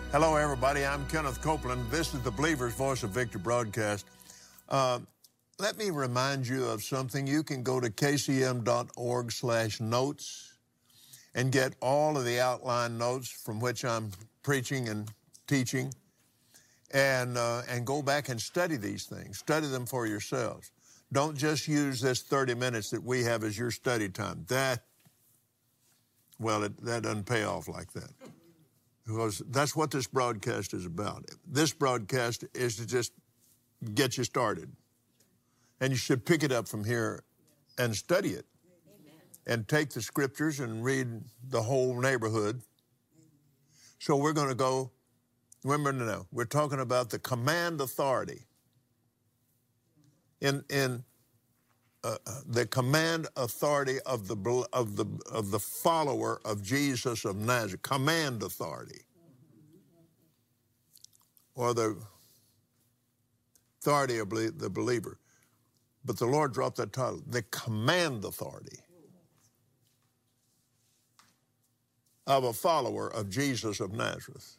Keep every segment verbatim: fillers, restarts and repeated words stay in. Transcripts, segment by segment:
Hello, everybody. I'm Kenneth Copeland. This is the Believer's Voice of Victory broadcast. Uh, let me remind you of something. You can go to k c m dot org slash notes and get all of the outline notes from which I'm preaching and teaching, and uh, and go back and study these things. Study them for yourselves. Don't just use this thirty minutes that we have as your study time. That, well, it, that doesn't pay off like that. Because that's what this broadcast is about. This broadcast is to just get you started. And you should pick it up from here and study it. Amen. And take the scriptures and read the whole neighborhood. So we're going to go, remember now, we're talking about the command authority. In in uh, the command authority of the of the of the follower of Jesus of Nazareth, command authority, or the authority of the believer. But the Lord dropped that title, the command authority of a follower of Jesus of Nazareth.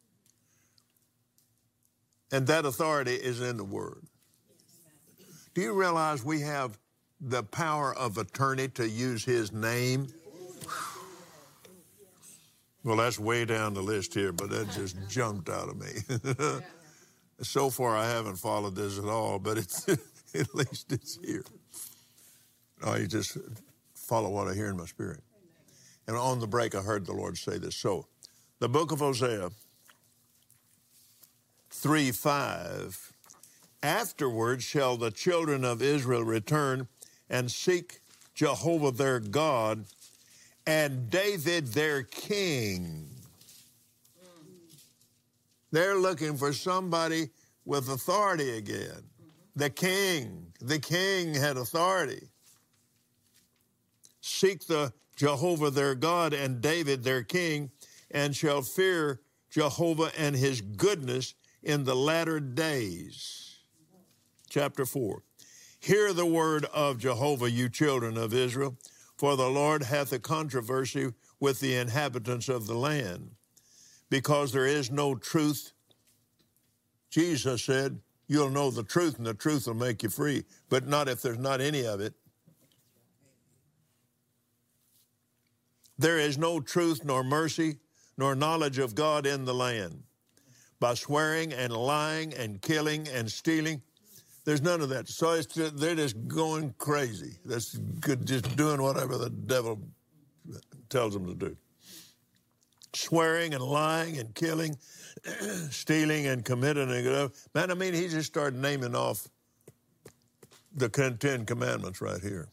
And that authority is in the Word. Do you realize we have the power of attorney to use His name? Well, that's way down the list here, but that just jumped out of me. So far, I haven't followed this at all, but it's at least it's here. Oh, you just follow what I hear in my spirit. And on the break, I heard the Lord say this. So, the book of Hosea three five. Afterward shall the children of Israel return and seek Jehovah their God and David their king. They're looking for somebody with authority again. The king. The king had authority. Seek the Jehovah their God and David their king, and shall fear Jehovah and his goodness in the latter days. Chapter four. Hear the word of Jehovah, you children of Israel, for the Lord hath a controversy with the inhabitants of the land, because there is no truth. Jesus said, you'll know the truth, and the truth will make you free, but not if there's not any of it. There is no truth, nor mercy, nor knowledge of God in the land. By swearing and lying and killing and stealing, there's none of that. So it's just, they're just going crazy. That's good, just doing whatever the devil tells them to do. Swearing and lying and killing, stealing and committing. And, man, I mean, he just started naming off the Ten Commandments right here.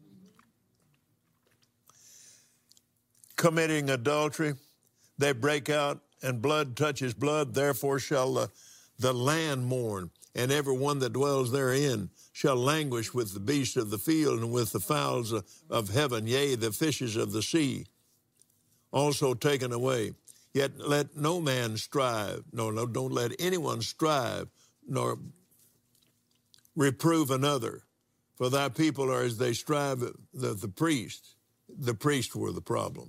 Committing adultery, they break out, and blood touches blood. Therefore shall the, the land mourn, and every one that dwells therein shall languish with the beasts of the field and with the fowls of heaven, yea, the fishes of the sea, also taken away. Yet let no man strive, no, no, don't let anyone strive, nor reprove another. For thy people are as they strive, the, the priests. The priests were the problem.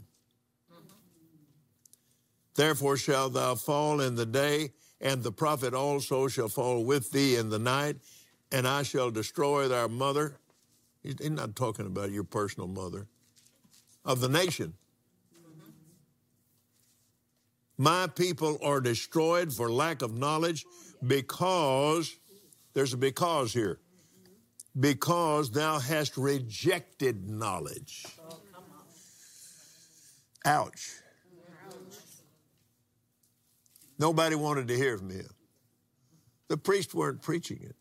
Therefore shalt thou fall in the day, and the prophet also shall fall with thee in the night, and I shall destroy thy mother. He's not talking about your personal mother, of the nation. My people are destroyed for lack of knowledge, because, there's a because here, because thou hast rejected knowledge. Ouch. Nobody wanted to hear from him. The priests weren't preaching it.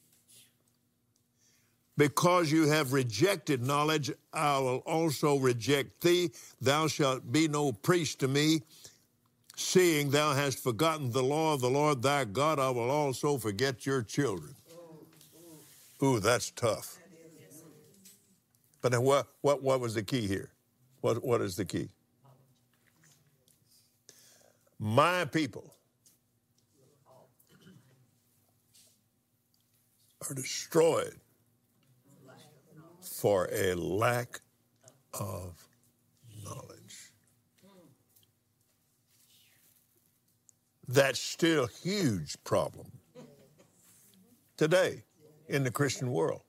Because you have rejected knowledge, I will also reject thee. Thou shalt be no priest to me. Seeing thou hast forgotten the law of the Lord thy God, I will also forget your children. Ooh, that's tough. But then what, what, what was the key here? What, what is the key? My people are destroyed for a lack of knowledge. That's still a huge problem today in the Christian world.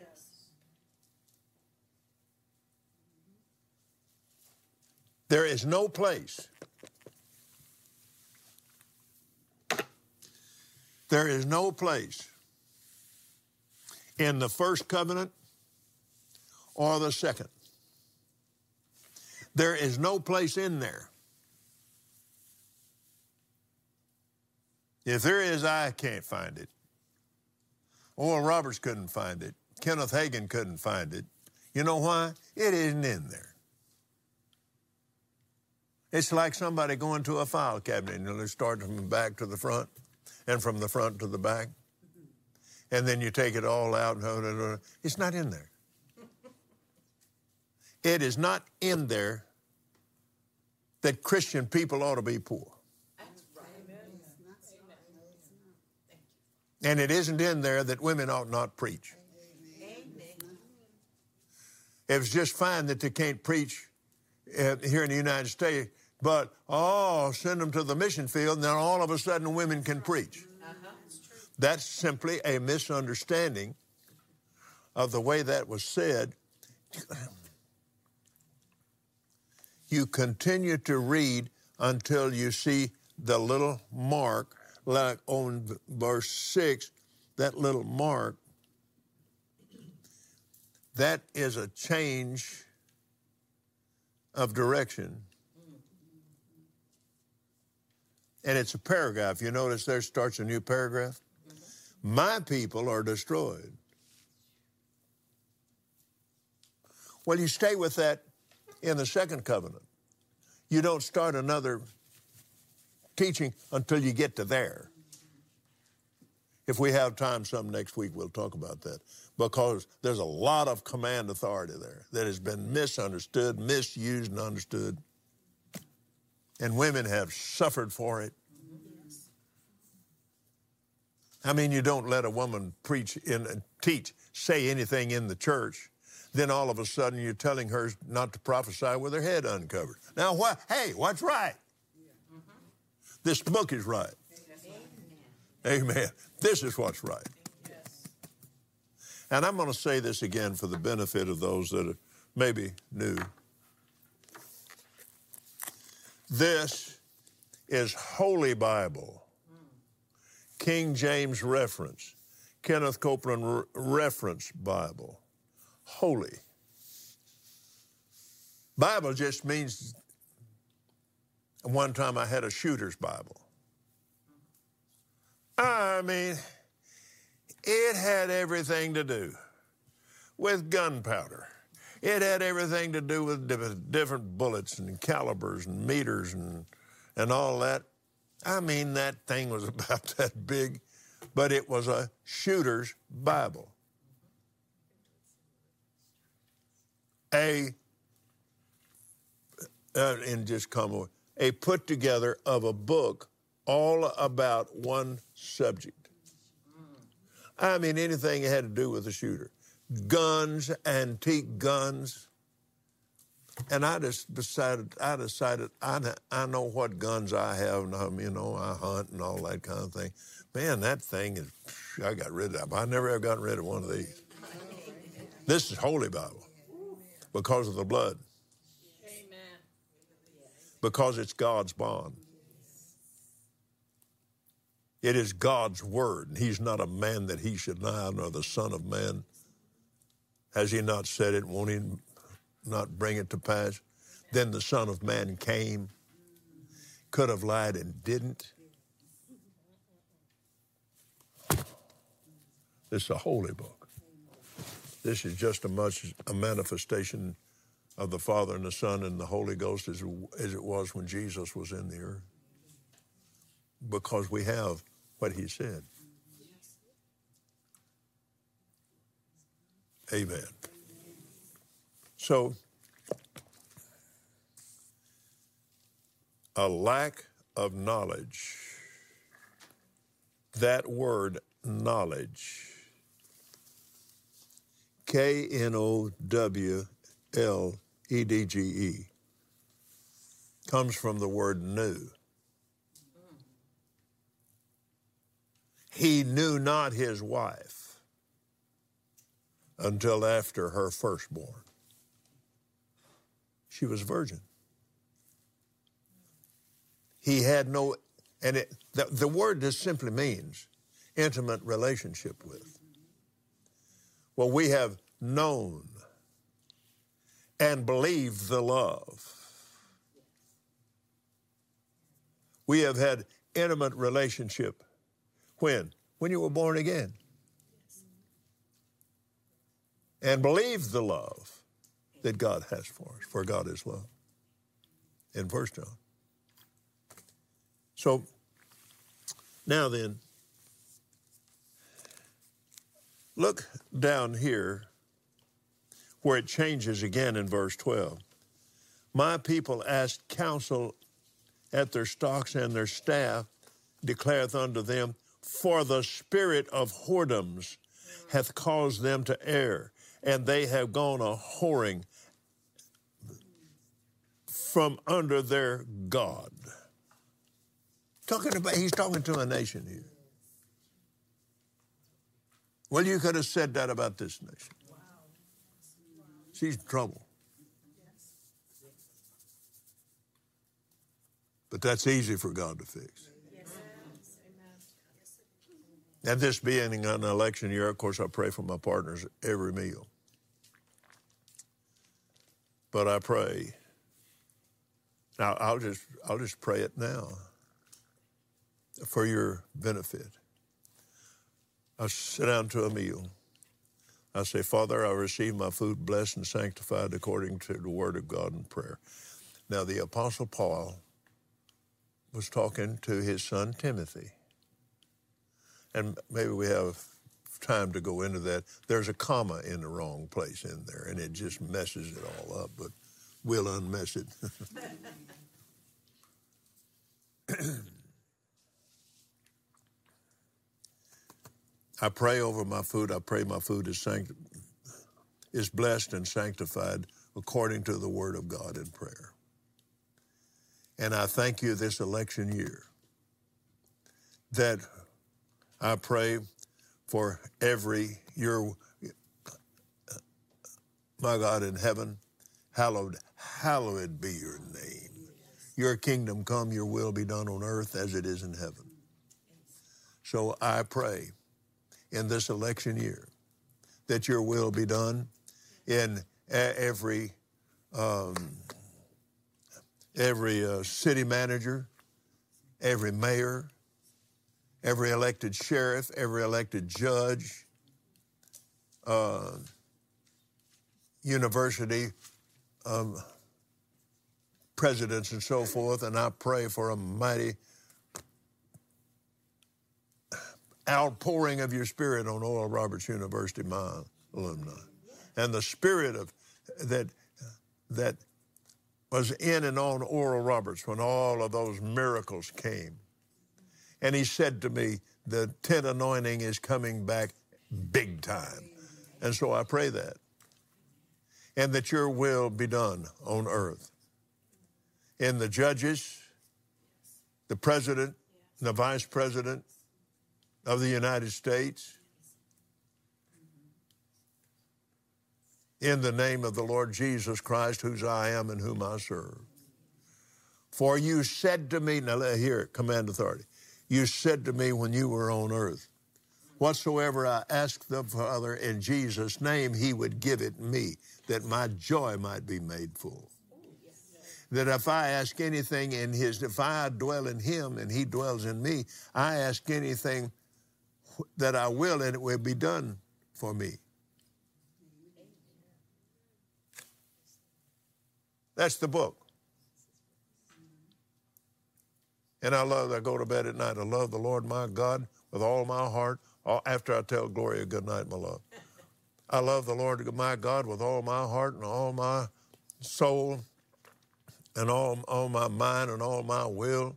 There is no place, there is no place in the first covenant or the second. There is no place in there. If there is, I can't find it. Oral Roberts couldn't find it. Kenneth Hagin couldn't find it. You know why? It isn't in there. It's like somebody going to a file cabinet and they start from the back to the front and from the front to the back. And then you take it all out. And it's not in there. It is not in there that Christian people ought to be poor. And it isn't in there that women ought not preach. It's just fine that they can't preach uh, here in the United States, but, oh, send them to the mission field, and then all of a sudden women can preach. Uh-huh. That's simply a misunderstanding of the way that was said. You continue to read until you see the little mark, like on verse six, that little mark. That is a change of direction. And it's a paragraph. You notice there starts a new paragraph. Mm-hmm. My people are destroyed. Well, you stay with that in the second covenant. You don't start another teaching until you get to there. If we have time some next week, we'll talk about that, because there's a lot of command authority there that has been misunderstood, misused, and understood. And women have suffered for it. I mean, you don't let a woman preach in, teach, say anything in the church, then all of a sudden you're telling her not to prophesy with her head uncovered. Now, what? Hey, what's right? Mm-hmm. This book is right. Amen. Amen. This is what's right. Yes. And I'm going to say this again for the benefit of those that are maybe new. This is Holy Bible, King James reference, Kenneth Copeland re- reference Bible. Holy. Bible just means, one time I had a shooter's Bible. I mean, it had everything to do with gunpowder. It had everything to do with different bullets and calibers and meters and, and all that. I mean, that thing was about that big, but it was a shooter's Bible. A, uh, and just come over, a put together of a book all about one subject. I mean, anything that had to do with a shooter. Guns, antique guns. And I just decided, I decided, I, I know what guns I have, and I'm, you know, I hunt and all that kind of thing. Man, that thing is, I got rid of it. I never have gotten rid of one of these. This is Holy Bible because of the blood. Amen. Because it's God's bond. It is God's word, and he's not a man that he should lie, nor the son of man. Has he not said it? Won't he not bring it to pass? Then the Son of Man came, could have lied and didn't. This is a holy book. This is just as much a manifestation of the Father and the Son and the Holy Ghost as, as it was when Jesus was in the earth. Because we have what he said. Amen. So, a lack of knowledge, that word knowledge, K N O W L E D G E, comes from the word new. he knew not his wife until after her firstborn. She was virgin. He had no, and it, the, the word just simply means intimate relationship with. Well, we have known and believed the love. We have had intimate relationship. When? When you were born again. And believed the love that God has for us, for God is love, in First John. So, now then, look down here where it changes again in verse twelve. My people asked counsel at their stocks, and their staff declareth unto them, for the spirit of whoredoms hath caused them to err, and they have gone a whoring from under their God. Talking about, he's talking to a nation here. Well, you could have said that about this nation. She's in trouble. But that's easy for God to fix. And this being an election year, of course, I pray for my partners every meal. But I pray. Now, I'll just, I'll just pray it now for your benefit. I sit down to a meal. I say, Father, I receive my food blessed and sanctified according to the word of God in prayer. Now, the Apostle Paul was talking to his son Timothy. And maybe we have time to go into that. There's a comma in the wrong place in there, and it just messes it all up, but we'll unmess it. I pray over my food. I pray my food is sanct- is blessed and sanctified according to the word of God in prayer. And I thank you this election year that I pray for every, your, my God in heaven, hallowed, hallowed be your name. Your kingdom come, your will be done on earth as it is in heaven. So I pray in this election year that your will be done in every um, every uh, city manager, every mayor, every elected sheriff, every elected judge, uh, university um, presidents and so forth, and I pray for a mighty outpouring of your spirit on Oral Roberts University, my alumni. And the spirit of that that was in and on Oral Roberts when all of those miracles came. And he said to me, the tent anointing is coming back big time. And so I pray that. And that your will be done on earth. In the judges, the president, the vice president of the United States, in the name of the Lord Jesus Christ, whose I am and whom I serve. For you said to me, now let hear it, command authority. You said to me when you were on earth, whatsoever I asked the Father in Jesus' name, he would give it me, that my joy might be made full. That if I ask anything in his, if I dwell in him and he dwells in me, I ask anything that I will and it will be done for me. That's the book. And I love, I go to bed at night, I love the Lord my God with all my heart, all, after I tell Gloria good night, my love. I love the Lord my God with all my heart and all my soul and all, all my mind and all my will,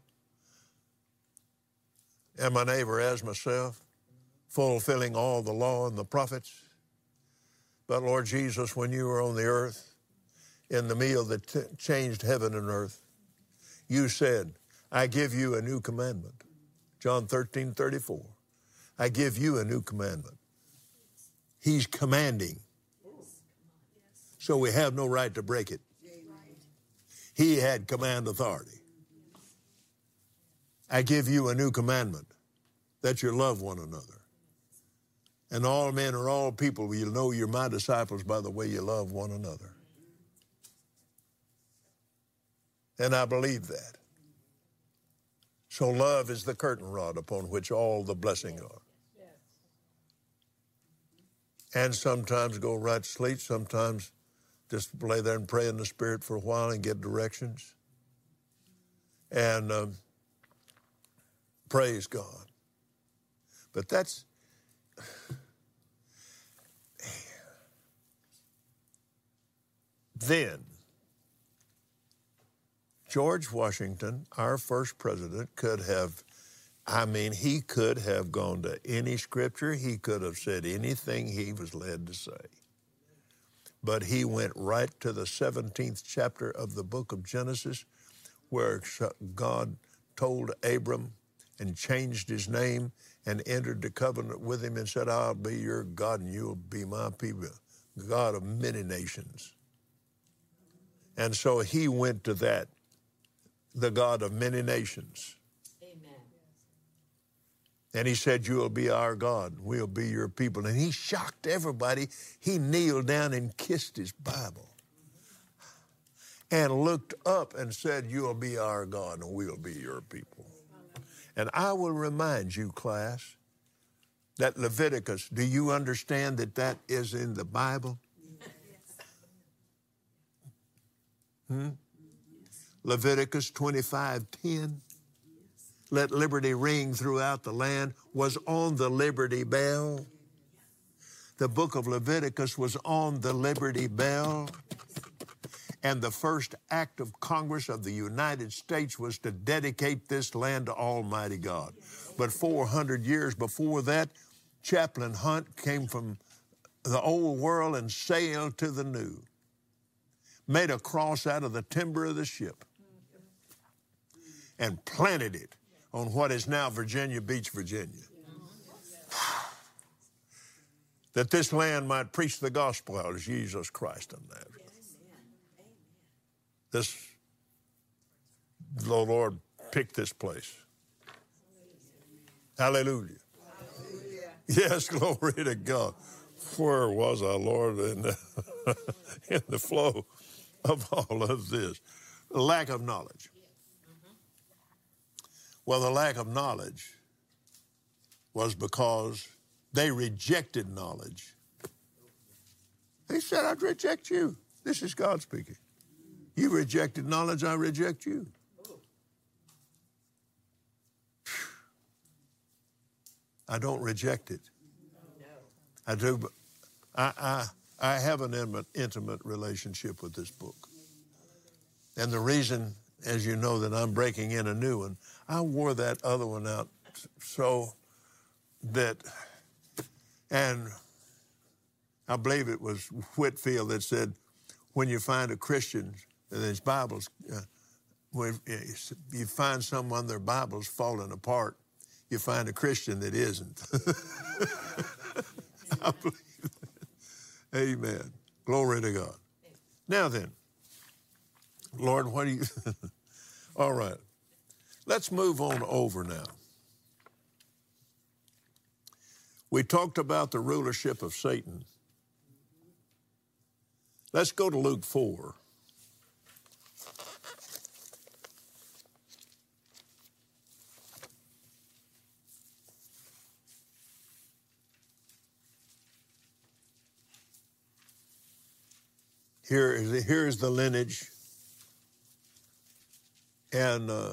and my neighbor as myself, fulfilling all the law and the prophets. But Lord Jesus, when you were on the earth, in the meal that t- changed heaven and earth, you said, I give you a new commandment. John thirteen thirty-four. I give you a new commandment. He's commanding. So we have no right to break it. He had command authority. I give you a new commandment, that you love one another. And all men are all people. You'll know you're my disciples by the way you love one another. And I believe that. So love is the curtain rod upon which all the blessings are. And sometimes go right to sleep, sometimes just lay there and pray in the Spirit for a while and get directions. And um, praise God. But that's, then, George Washington, our first president, could have, I mean, he could have gone to any scripture. He could have said anything he was led to say. But he went right to the seventeenth chapter of the book of Genesis, where God told Abram and changed his name and entered the covenant with him and said, I'll be your God and you'll be my people, God of many nations. And so he went to that, the God of many nations. And he said, you'll be our God. We'll be your people. And he shocked everybody. He kneeled down and kissed his Bible and looked up and said, you'll be our God and we'll be your people. And I will remind you, class, that Leviticus, do you understand that that is in the Bible? Hmm? Leviticus twenty-five ten. Let liberty ring throughout the land, was on the Liberty Bell. The book of Leviticus was on the Liberty Bell. And the first act of Congress of the United States was to dedicate this land to Almighty God. But four hundred years before that, Chaplain Hunt came from the old world and sailed to the new. Made a cross out of the timber of the ship and planted it on what is now Virginia Beach, Virginia. That this land might preach the gospel of Jesus Christ of Nazareth. This, the Lord picked this place. Hallelujah. Hallelujah. Yes, glory to God. Where was our Lord in the, in the flow of all of this? The lack of knowledge. Well, the lack of knowledge was because they rejected knowledge. He said, I'd reject you. This is God speaking. You rejected knowledge, I reject you. I don't reject it. I do, but I, I, I have an intimate, intimate relationship with this book. And the reason, as you know, that I'm breaking in a new one, I wore that other one out so that, and I believe it was Whitfield that said, when you find a Christian, and his Bibles, uh, when you find someone, their Bible's falling apart, you find a Christian that isn't. I believe that. Amen. Glory to God. Now then, Lord, what do you... All right. Let's move on over now. We talked about the rulership of Satan. Let's go to Luke four. Here is, here is the lineage. And uh,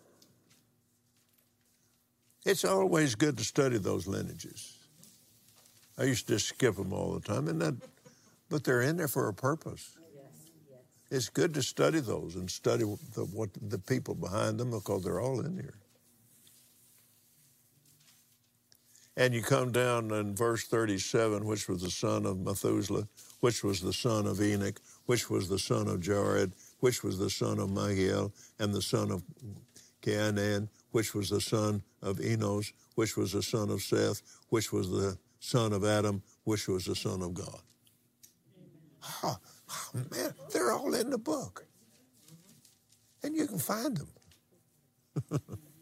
it's always good to study those lineages. I used to skip them all the time, and that, but they're in there for a purpose. It's good to study those and study the, what the people behind them, because they're all in here. And you come down in verse thirty-seven, which was the son of Methuselah, which was the son of Enoch, which was the son of Jared, which was the son of Mahiel, and the son of Cainan, which was the son of Enos, which was the son of Seth, which was the son of Adam, which was the son of God. Oh, oh, man, they're all in the book. And you can find them.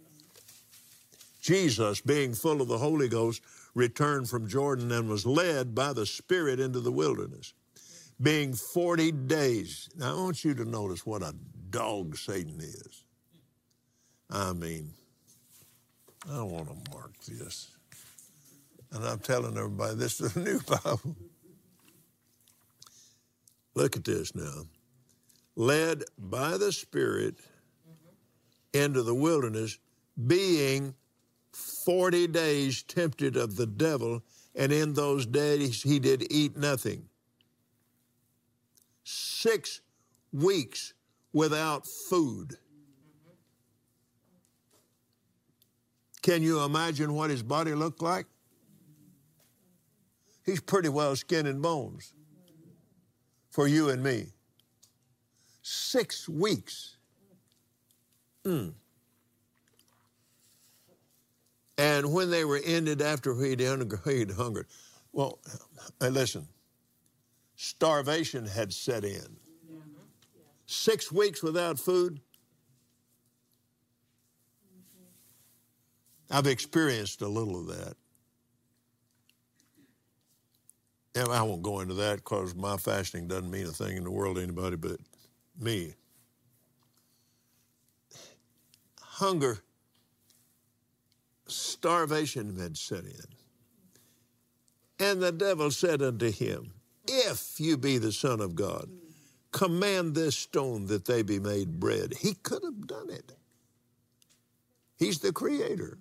Jesus, being full of the Holy Ghost, returned from Jordan and was led by the Spirit into the wilderness, being forty days. Now, I want you to notice what a dog Satan is. I mean, I want to mark this. And I'm telling everybody, this is the new Bible. Look at this now. Led by the Spirit into the wilderness, being forty days tempted of the devil, and in those days he did eat nothing. Six weeks without food. Can you imagine what his body looked like? He's pretty well skin and bones for you and me. Six weeks. Mm. And when they were ended after he'd hungered, well, hey, listen, starvation had set in. Six weeks without food. I've experienced a little of that. And I won't go into that because my fasting doesn't mean a thing in the world to anybody but me. Hunger, starvation had set in. And the devil said unto him, if you be the Son of God, command this stone that they be made bread. He could have done it. He's the Creator.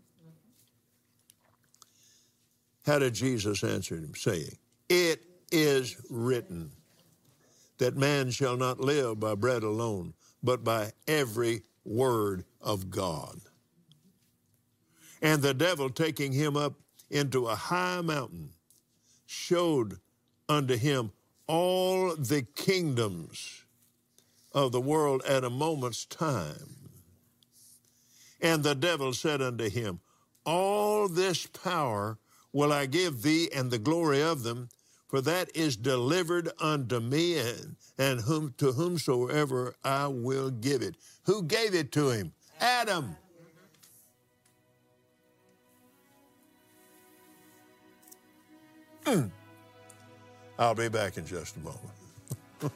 How did Jesus answer him, saying, it is written that man shall not live by bread alone, but by every word of God. And the devil, taking him up into a high mountain, showed unto him all the kingdoms of the world at a moment's time. And the devil said unto him, all this power will I give thee, and the glory of them, for that is delivered unto me, and, and whom, to whomsoever I will give it. Who gave it to him? Adam. Mm. I'll be back in just a moment.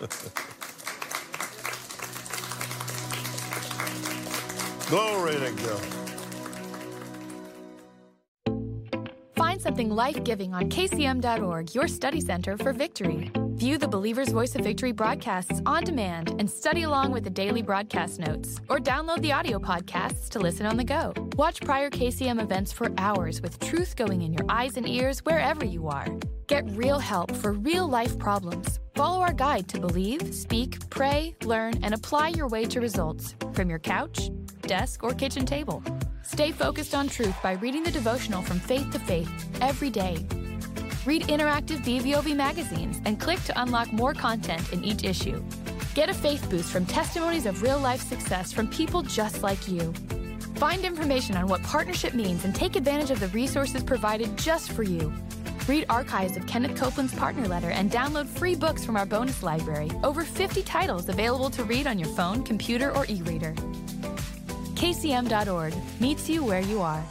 Glory to God. Find something life-giving on K C M dot org, your study center for victory. View the Believer's Voice of Victory broadcasts on demand and study along with the daily broadcast notes, or download the audio podcasts to listen on the go. Watch prior K C M events for hours with truth going in your eyes and ears wherever you are. Get real help for real-life problems. Follow our guide to believe, speak, pray, learn, and apply your way to results from your couch, desk, or kitchen table. Stay focused on truth by reading the devotional From Faith to Faith every day. Read interactive B V O V magazines and click to unlock more content in each issue. Get a faith boost from testimonies of real-life success from people just like you. Find information on what partnership means and take advantage of the resources provided just for you. Read archives of Kenneth Copeland's partner letter and download free books from our bonus library. Over fifty titles available to read on your phone, computer, or e-reader. K C M dot org meets you where you are.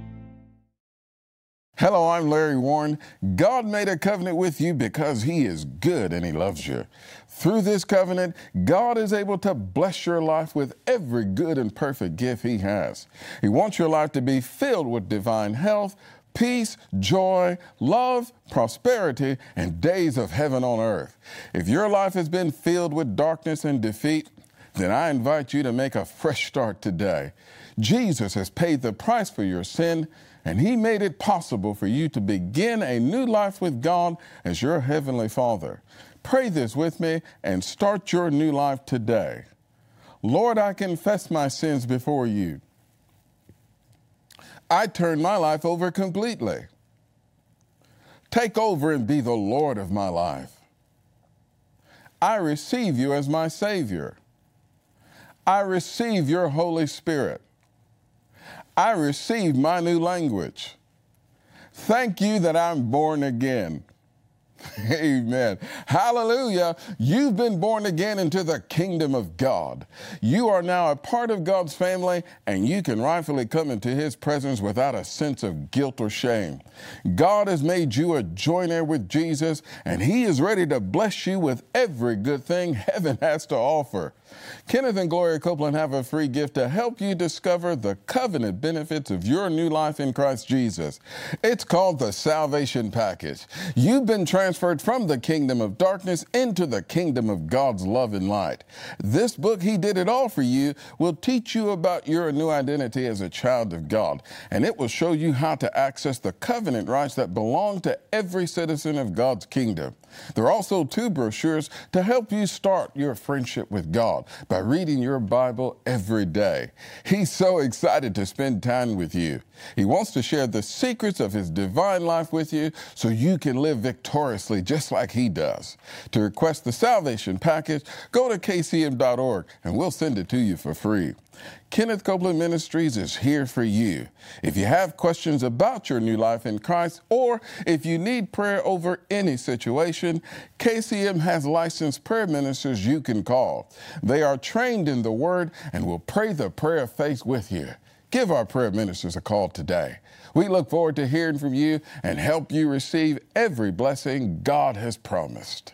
Hello, I'm Larry Warren. God made a covenant with you because He is good and He loves you. Through this covenant, God is able to bless your life with every good and perfect gift He has. He wants your life to be filled with divine health, peace, joy, love, prosperity, and days of heaven on earth. If your life has been filled with darkness and defeat, then I invite you to make a fresh start today. Jesus has paid the price for your sin, and He made it possible for you to begin a new life with God as your Heavenly Father. Pray this with me and start your new life today. Lord, I confess my sins before you. I turn my life over completely. Take over and be the Lord of my life. I receive you as my Savior. I receive your Holy Spirit. I receive my new language. Thank you that I'm born again. Amen. Hallelujah. You've been born again into the kingdom of God. You are now a part of God's family, and you can rightfully come into His presence without a sense of guilt or shame. God has made you a joint heir with Jesus, and He is ready to bless you with every good thing heaven has to offer. Kenneth and Gloria Copeland have a free gift to help you discover the covenant benefits of your new life in Christ Jesus. It's called the Salvation Package. You've been transferred from the kingdom of darkness into the kingdom of God's love and light. This book, He Did It All for You, will teach you about your new identity as a child of God, and it will show you how to access the covenant rights that belong to every citizen of God's kingdom. There are also two brochures to help you start your friendship with God by reading your Bible every day. He's so excited to spend time with you. He wants to share the secrets of His divine life with you so you can live victoriously just like He does. To request the Salvation Package, go to K C M dot org and we'll send it to you for free. Kenneth Copeland Ministries is here for you. If you have questions about your new life in Christ, or if you need prayer over any situation, K C M has licensed prayer ministers you can call. They are trained in the Word and will pray the prayer of faith with you. Give our prayer ministers a call today. We look forward to hearing from you and help you receive every blessing God has promised.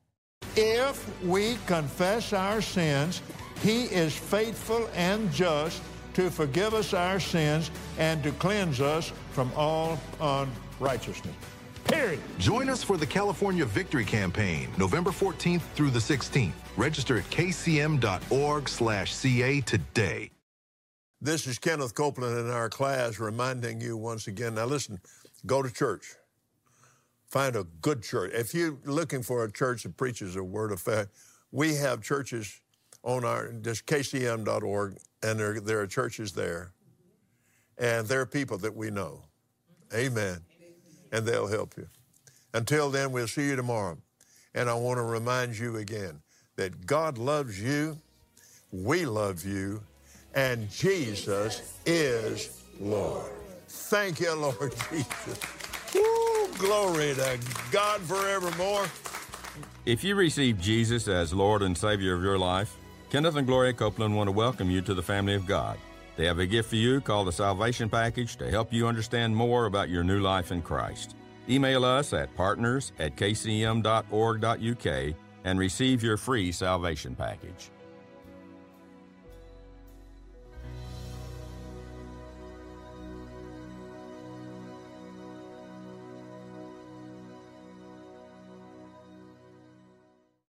If we confess our sins, He is faithful and just to forgive us our sins and to cleanse us from all unrighteousness. Period. Join us for the California Victory Campaign, November fourteenth through the sixteenth. Register at K C M dot org slash C A today. This is Kenneth Copeland in our class reminding you once again. Now listen, go to church. Find a good church. If you're looking for a church that preaches a word of faith, we have churches on our, just K C M dot org, and there, there are churches there. And there are people that we know. Amen. And they'll help you. Until then, we'll see you tomorrow. And I want to remind you again that God loves you, we love you, and Jesus is Lord. Thank you, Lord Jesus. Woo, glory to God forevermore. If you receive Jesus as Lord and Savior of your life, Kenneth and Gloria Copeland want to welcome you to the family of God. They have a gift for you called the Salvation Package to help you understand more about your new life in Christ. Email us at partners at K C M dot org dot U K and receive your free Salvation Package.